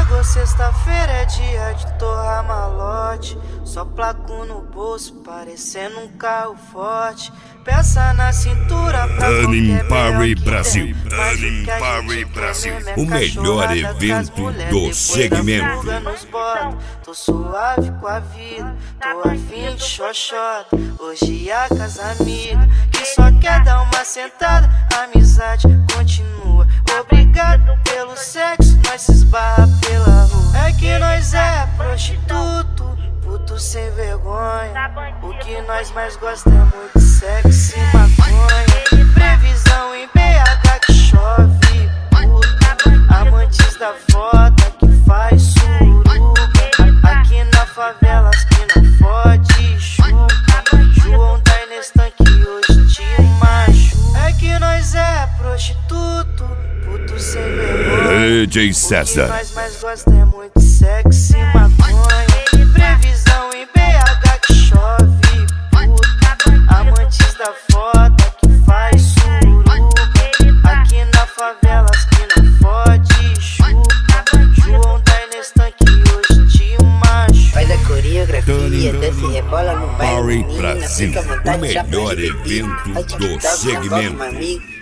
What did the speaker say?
chegou sexta-feira, é dia de torrar malote. Só placo no bolso, parecendo um carro forte. Peça na cintura pra Running Party qualquer Brasil. Mas o Running que a Party gente Brasil. quer mesmo é O melhor cachorrada com as evento mulher. do Depois segmento. da fuga nos bota, tô suave com a vida, tô afim de xoxota. Hoje a casa amiga, que só quer dar uma sentada. A amizade continua. Obrigado pelo sexo, nós se esbarra pela rua. É que nós é prostituto, puto sem vergonha. O que nós mais gostamos é muito sexo e maconha. Previsão em BH que chove, puta. Amantes da foda que faz suruba. Aqui na favela as que não fode chupa. João da Inestan que hoje te machuca. É que nós é prostituto, puto sem vergonha. DJ O que César. nós mais gostamos é muito sexo e maconha. Previsão em BH que chove, puta. Amantes da foda que faz suruba. Aqui na favela as que não fode chupa. João da Inestan que hoje te machuca. Faz a coreografia, desce e rebola no baile. Party Menina, Brasil. fica à O vontade, já melhor pode beber. evento Faz do TikTok, segmento. convoca um amigo.